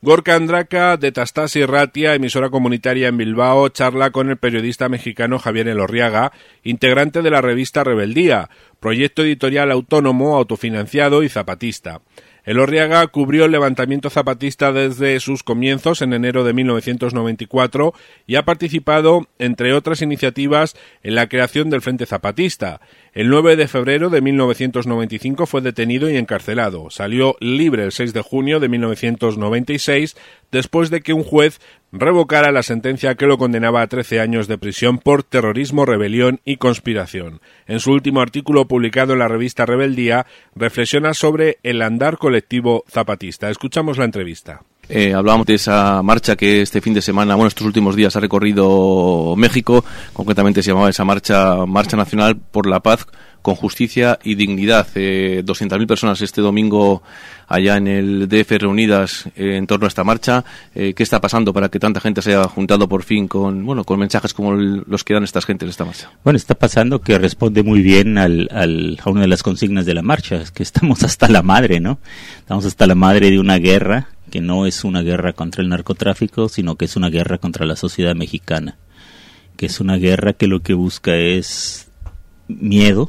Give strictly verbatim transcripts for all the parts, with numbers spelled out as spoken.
Gorka Andraka, de Tastasi Ratia, emisora comunitaria en Bilbao, charla con el periodista mexicano Javier Elorriaga, integrante de la revista Rebeldía, proyecto editorial autónomo, autofinanciado y zapatista. Elorriaga cubrió el levantamiento zapatista desde sus comienzos en enero de mil novecientos noventa y cuatro y ha participado, entre otras iniciativas, en la creación del Frente Zapatista. El nueve de febrero de mil novecientos noventa y cinco fue detenido y encarcelado. Salió libre el seis de junio de mil novecientos noventa y seis, después de que un juez revocara la sentencia que lo condenaba a trece años de prisión por terrorismo, rebelión y conspiración. En su último artículo publicado en la revista Rebeldía, reflexiona sobre el andar colectivo zapatista. Escuchamos la entrevista. Eh, hablábamos de esa marcha que este fin de semana, bueno, estos últimos días ha recorrido México, concretamente se llamaba esa marcha, Marcha Nacional por la Paz con Justicia y Dignidad. Eh, doscientas mil personas este domingo allá en el D F reunidas eh, en torno a esta marcha. Eh, ¿Qué está pasando para que tanta gente se haya juntado por fin con, bueno, con mensajes como el, los que dan estas gentes de esta marcha? Bueno, está pasando que responde muy bien al, al, a una de las consignas de la marcha, es que estamos hasta la madre, ¿no? Estamos hasta la madre de una guerra que no es una guerra contra el narcotráfico, sino que es una guerra contra la sociedad mexicana, que es una guerra que lo que busca es miedo,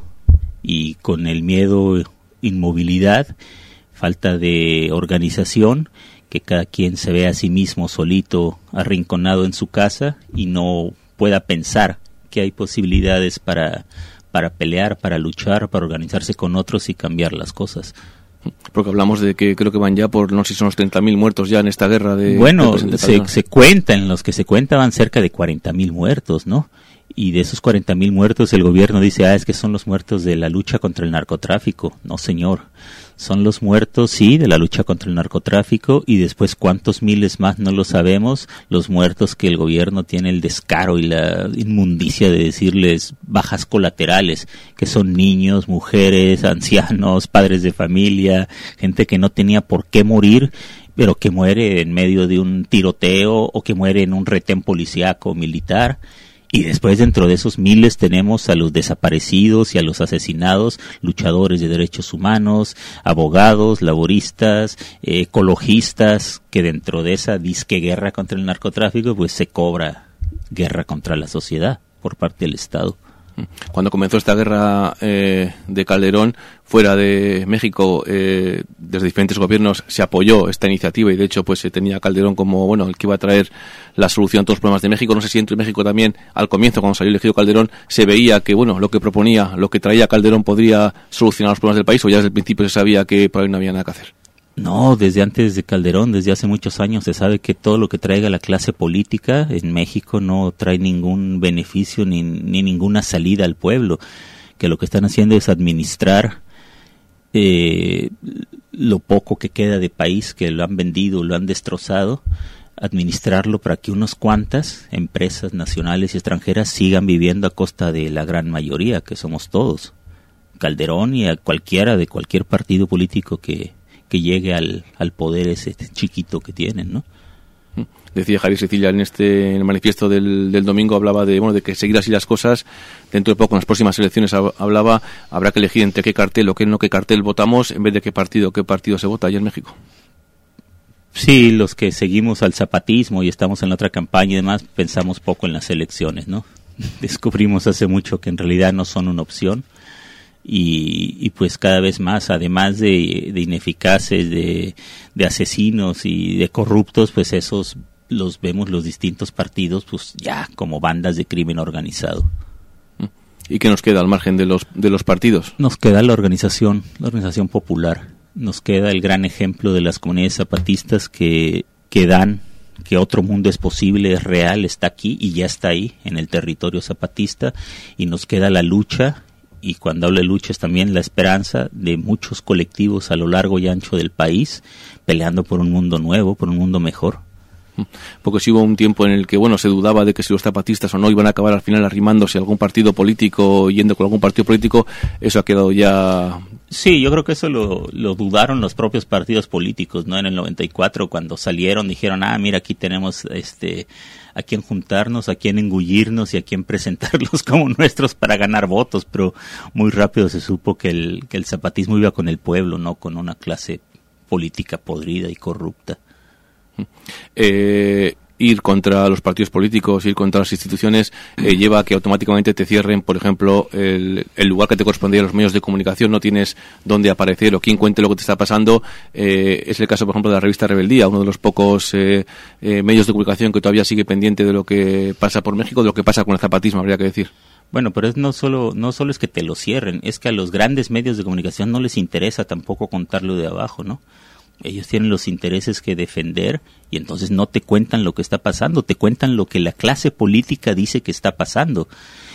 y con el miedo, inmovilidad, falta de organización, que cada quien se vea a sí mismo solito, arrinconado en su casa y no pueda pensar que hay posibilidades para, para pelear, para luchar, para organizarse con otros y cambiar las cosas. Porque hablamos de que creo que van ya por, no sé si son los treinta mil muertos ya en esta guerra de... Bueno, se, se cuentan, los que se cuentan van cerca de cuarenta mil muertos, ¿no? Y de esos cuarenta mil muertos el gobierno dice, ah, es que son los muertos de la lucha contra el narcotráfico. No, señor. Son los muertos, sí, de la lucha contra el narcotráfico, y después cuántos miles más no lo sabemos, los muertos que el gobierno tiene el descaro y la inmundicia de decirles bajas colaterales, que son niños, mujeres, ancianos, padres de familia, gente que no tenía por qué morir, pero que muere en medio de un tiroteo o que muere en un retén policíaco militar. Y después dentro de esos miles tenemos a los desaparecidos y a los asesinados, luchadores de derechos humanos, abogados, laboristas, eh, ecologistas, que dentro de esa disque guerra contra el narcotráfico pues se cobra guerra contra la sociedad por parte del Estado. Cuando comenzó esta guerra eh, de Calderón fuera de México, eh, desde diferentes gobiernos se apoyó esta iniciativa y de hecho pues se tenía a Calderón como bueno el que iba a traer la solución a todos los problemas de México. No sé si entre México también al comienzo, cuando salió elegido Calderón, se veía que bueno lo que proponía, lo que traía Calderón podría solucionar los problemas del país, o ya desde el principio se sabía que por ahí no había nada que hacer. No, desde antes de Calderón, desde hace muchos años se sabe que todo lo que traiga la clase política en México no trae ningún beneficio ni, ni ninguna salida al pueblo, que lo que están haciendo es administrar eh, lo poco que queda de país, que lo han vendido, lo han destrozado, administrarlo para que unas cuantas empresas nacionales y extranjeras sigan viviendo a costa de la gran mayoría, que somos todos, Calderón y a cualquiera de cualquier partido político que que llegue al, al poder ese chiquito que tienen, ¿no? Decía Javier Sicilia en este en el manifiesto del, del domingo, hablaba de bueno de que seguir así las cosas, dentro de poco en las próximas elecciones hablaba, habrá que elegir entre qué cartel o qué no qué cartel votamos, en vez de qué partido, qué partido se vota allá en México. Sí, los que seguimos al zapatismo y estamos en la otra campaña y demás, pensamos poco en las elecciones, ¿no? Descubrimos hace mucho que en realidad no son una opción. Y, y pues cada vez más, además de, de ineficaces, de, de asesinos y de corruptos, pues esos los vemos los distintos partidos pues ya como bandas de crimen organizado. ¿Y qué nos queda al margen de los de los partidos? Nos queda la organización, la organización popular. Nos queda el gran ejemplo de las comunidades zapatistas que, que dan que otro mundo es posible, es real, está aquí y ya está ahí en el territorio zapatista, y nos queda la lucha. Y cuando hablo de lucha es también la esperanza de muchos colectivos a lo largo y ancho del país peleando por un mundo nuevo, por un mundo mejor. Porque si hubo un tiempo en el que bueno se dudaba de que si los zapatistas o no iban a acabar al final arrimándose a algún partido político, yendo con algún partido político, eso ha quedado ya... Sí, yo creo que eso lo, lo dudaron los propios partidos políticos, ¿no? En el noventa y cuatro, cuando salieron, dijeron, ah, mira, aquí tenemos este a quién juntarnos, a quién engullirnos y a quién presentarlos como nuestros para ganar votos, pero muy rápido se supo que el, que el zapatismo iba con el pueblo, no con una clase política podrida y corrupta. eh, ir contra los partidos políticos, ir contra las instituciones, eh, lleva a que automáticamente te cierren, por ejemplo, el, el lugar que te correspondía a los medios de comunicación, no tienes dónde aparecer o quien cuente lo que te está pasando. Eh, es el caso, por ejemplo, de la revista Rebeldía, uno de los pocos eh, eh, medios de comunicación que todavía sigue pendiente de lo que pasa por México, de lo que pasa con el zapatismo, habría que decir. Bueno, pero es no solo no solo es que te lo cierren, es que a los grandes medios de comunicación no les interesa tampoco contarlo de abajo, ¿no? Ellos tienen los intereses que defender y entonces no te cuentan lo que está pasando, te cuentan lo que la clase política dice que está pasando.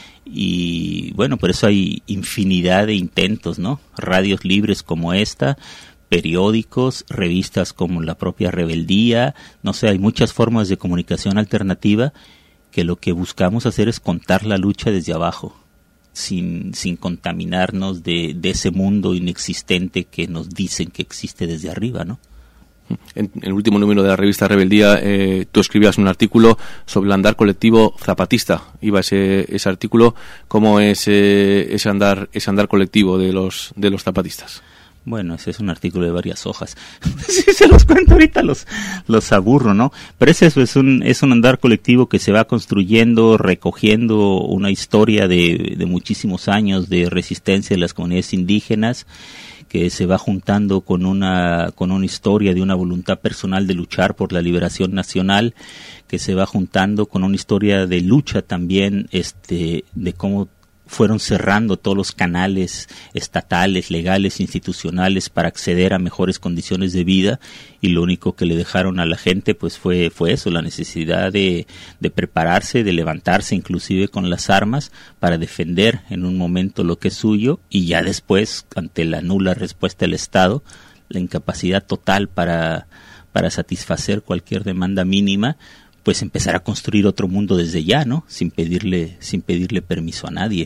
Y bueno, por eso hay infinidad de intentos, ¿no? Radios libres como esta, periódicos, revistas como la propia Rebeldía, no sé, hay muchas formas de comunicación alternativa que lo que buscamos hacer es contar la lucha desde abajo. Sin, sin contaminarnos de, de ese mundo inexistente que nos dicen que existe desde arriba, ¿no? En, en el último número de la revista Rebeldía, eh, tú escribías un artículo sobre el andar colectivo zapatista. Iba ese, ese artículo, ¿cómo es eh, ese andar ese andar colectivo de los de los zapatistas? Bueno, ese es un artículo de varias hojas. Si se los cuento ahorita los los aburro, ¿no? Pero ese es, es un es un andar colectivo que se va construyendo, recogiendo una historia de, de muchísimos años de resistencia de las comunidades indígenas, que se va juntando con una con una historia de una voluntad personal de luchar por la liberación nacional, que se va juntando con una historia de lucha también, este, de cómo fueron cerrando todos los canales estatales, legales, institucionales para acceder a mejores condiciones de vida, y lo único que le dejaron a la gente pues fue fue eso, la necesidad de, de prepararse, de levantarse inclusive con las armas para defender en un momento lo que es suyo, y ya después, ante la nula respuesta del Estado, la incapacidad total para, para satisfacer cualquier demanda mínima, pues empezar a construir otro mundo desde ya, ¿no? Sin pedirle, sin pedirle permiso a nadie.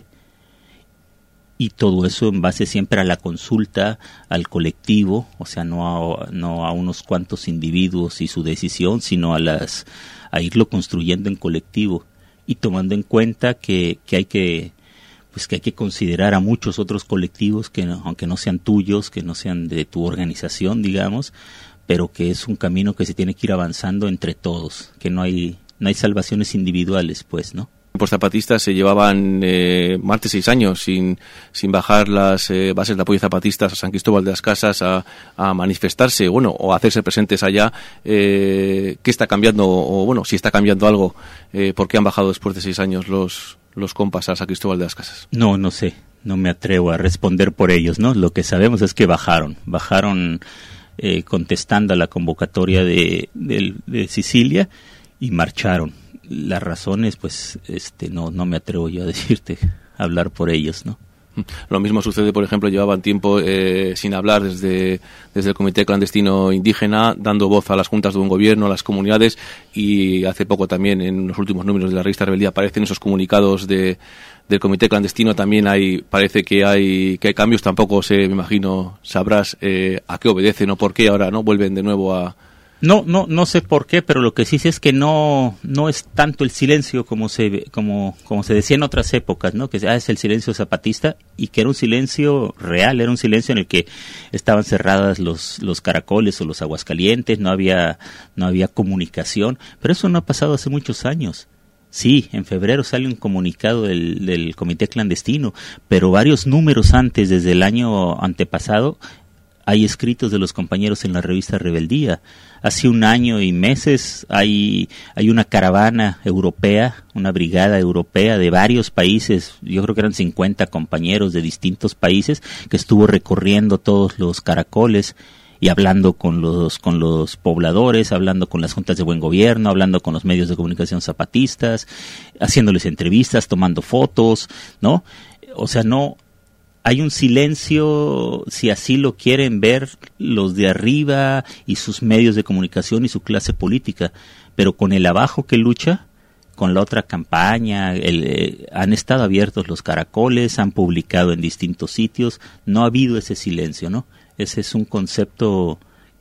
Y todo eso en base siempre a la consulta al colectivo, o sea, no a, no a unos cuantos individuos y su decisión, sino a las a irlo construyendo en colectivo, y tomando en cuenta que, que hay que pues que hay que considerar a muchos otros colectivos que no, aunque no sean tuyos, que no sean de tu organización, digamos, pero que es un camino que se tiene que ir avanzando entre todos, que no hay no hay salvaciones individuales, pues, ¿no? Los zapatistas se llevaban eh, más de seis años sin sin bajar las eh, bases de apoyo zapatistas a San Cristóbal de las Casas a, a manifestarse, bueno, o a hacerse presentes allá. Eh, ¿Qué está cambiando? O bueno, si está cambiando algo, eh, ¿por qué han bajado después de seis años los los compas a San Cristóbal de las Casas? No, no sé, no me atrevo a responder por ellos, ¿no? Lo que sabemos es que bajaron, bajaron eh, contestando a la convocatoria de, de, de Sicilia, y marcharon. Las razones, pues, este, no, no me atrevo yo a decirte, a hablar por ellos, ¿no? Lo mismo sucede, por ejemplo, llevaban tiempo eh, sin hablar desde, desde el Comité Clandestino Indígena, dando voz a las juntas de buen gobierno, a las comunidades, y hace poco también, en los últimos números de la revista Rebeldía, aparecen esos comunicados de, del Comité Clandestino. También hay, parece que hay, que hay cambios. Tampoco sé, me imagino, sabrás eh, a qué obedecen o por qué ahora no vuelven de nuevo a... No, no, no sé por qué, pero lo que sí sé es que no, no es tanto el silencio como se, como, como se decía en otras épocas, ¿no? Que ah, es el silencio zapatista, y que era un silencio real, era un silencio en el que estaban cerradas los, los caracoles o los Aguascalientes, no había, no había comunicación, pero eso no ha pasado hace muchos años. Sí, en febrero sale un comunicado del, del Comité Clandestino, pero varios números antes, desde el año antepasado, hay escritos de los compañeros en la revista Rebeldía. Hace un año y meses hay, hay una caravana europea, una brigada europea de varios países, yo creo que eran cincuenta compañeros de distintos países, que estuvo recorriendo todos los caracoles y hablando con los, con los pobladores, hablando con las juntas de buen gobierno, hablando con los medios de comunicación zapatistas, haciéndoles entrevistas, tomando fotos, ¿no? O sea, no... Hay un silencio, si así lo quieren ver los de arriba y sus medios de comunicación y su clase política, pero con el abajo que lucha, con la otra campaña, el, eh, han estado abiertos los caracoles, han publicado en distintos sitios, no ha habido ese silencio, ¿no? Ese es un concepto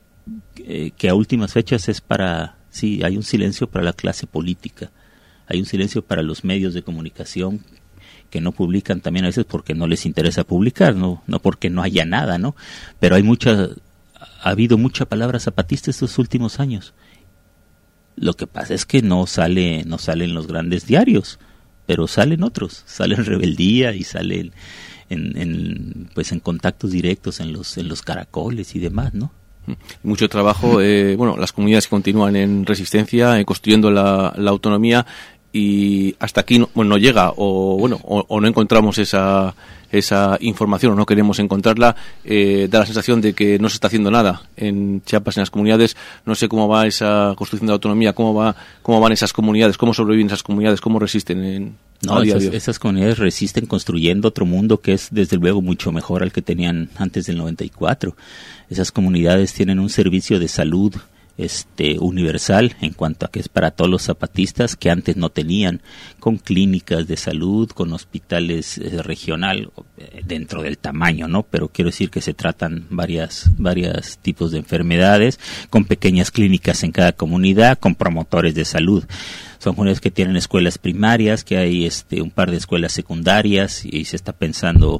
eh, que a últimas fechas es para, sí, hay un silencio para la clase política, hay un silencio para los medios de comunicación, que no publican también a veces porque no les interesa publicar, no no porque no haya nada, ¿no? Pero hay mucha, ha habido mucha palabra zapatista estos últimos años, Lo que pasa es que no sale, no salen los grandes diarios, pero salen otros, salen Rebeldía y salen en, en pues en contactos directos en los en los caracoles y demás, ¿no? Mucho trabajo, eh, bueno, las comunidades continúan en resistencia, eh, construyendo la, la autonomía, y hasta aquí no, bueno, no llega, o bueno, o, o no encontramos esa esa información, o no queremos encontrarla. Eh, da la sensación de que no se está haciendo nada en Chiapas, en las comunidades. No sé cómo va esa construcción de autonomía, cómo va, cómo van esas comunidades, cómo sobreviven esas comunidades, cómo resisten en No, esas, esas comunidades resisten construyendo otro mundo que es desde luego mucho mejor al que tenían antes del noventa y cuatro. Esas comunidades tienen un servicio de salud este universal en cuanto a que es para todos los zapatistas, que antes no tenían, con clínicas de salud, con hospitales eh, regional eh, dentro del tamaño, ¿no? Pero quiero decir que se tratan varias varias tipos de enfermedades, con pequeñas clínicas en cada comunidad, con promotores de salud. Son comunidades que tienen escuelas primarias, que hay este un par de escuelas secundarias, y se está pensando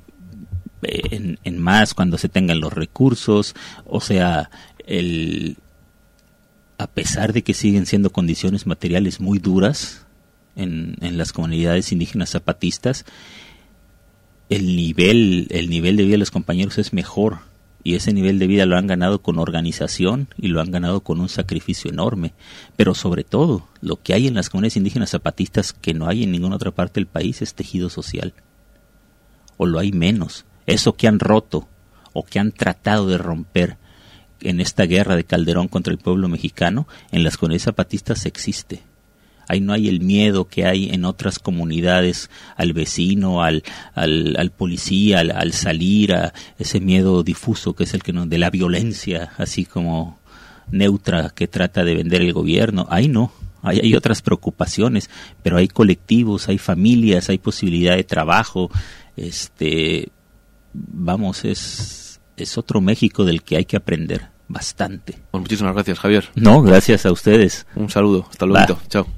en, en más cuando se tengan los recursos. O sea, el a pesar de que siguen siendo condiciones materiales muy duras en, en las comunidades indígenas zapatistas, el nivel, el nivel de vida de los compañeros es mejor, y ese nivel de vida lo han ganado con organización y lo han ganado con un sacrificio enorme. Pero sobre todo, lo que hay en las comunidades indígenas zapatistas que no hay en ninguna otra parte del país es tejido social, o lo hay menos. Eso que han roto o que han tratado de romper en esta guerra de Calderón contra el pueblo mexicano, en las comunidades zapatistas existe. Ahí no hay el miedo que hay en otras comunidades al vecino, al al, al policía, al, al salir, a ese miedo difuso que es el que no, de la violencia, así como neutra, que trata de vender el gobierno. Ahí no, ahí hay otras preocupaciones, pero hay colectivos, hay familias, hay posibilidad de trabajo. Este, vamos, es es otro México del que hay que aprender bastante. Pues muchísimas gracias, Javier. No, gracias a ustedes. Un saludo, hasta luego. Chao.